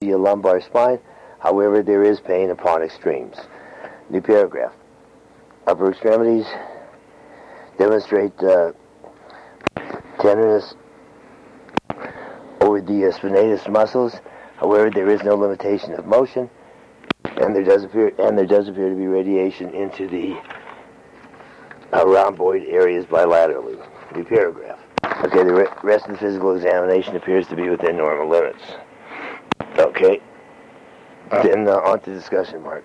the lumbar spine. However, there is pain upon extremes. New paragraph. Upper extremities demonstrate tenderness over the spinatus muscles. However, there is no limitation of motion, and there does appear to be radiation into the rhomboid areas bilaterally. New paragraph. Okay, the rest of the physical examination appears to be within normal limits. Okay, then on to discussion, Mark.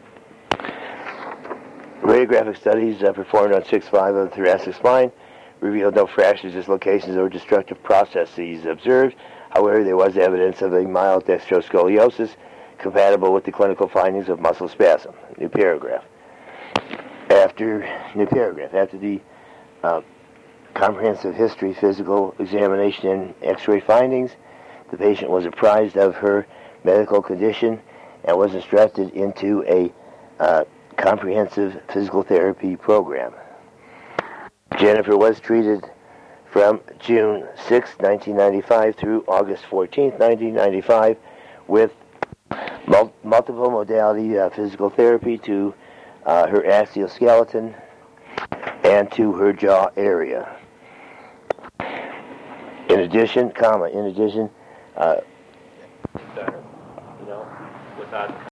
Radiographic studies performed on 6-5 of the thoracic spine revealed no fractures, dislocations, or destructive processes observed. However, there was evidence of a mild dextroscoliosis compatible with the clinical findings of muscle spasm. New paragraph. After the comprehensive history, physical examination, and x-ray findings, the patient was apprised of her medical condition and was instructed into a comprehensive physical therapy program. Jennifer was treated from June 6, 1995 through August 14, 1995 with multiple modality physical therapy to her axial skeleton and to her jaw area. In addition, without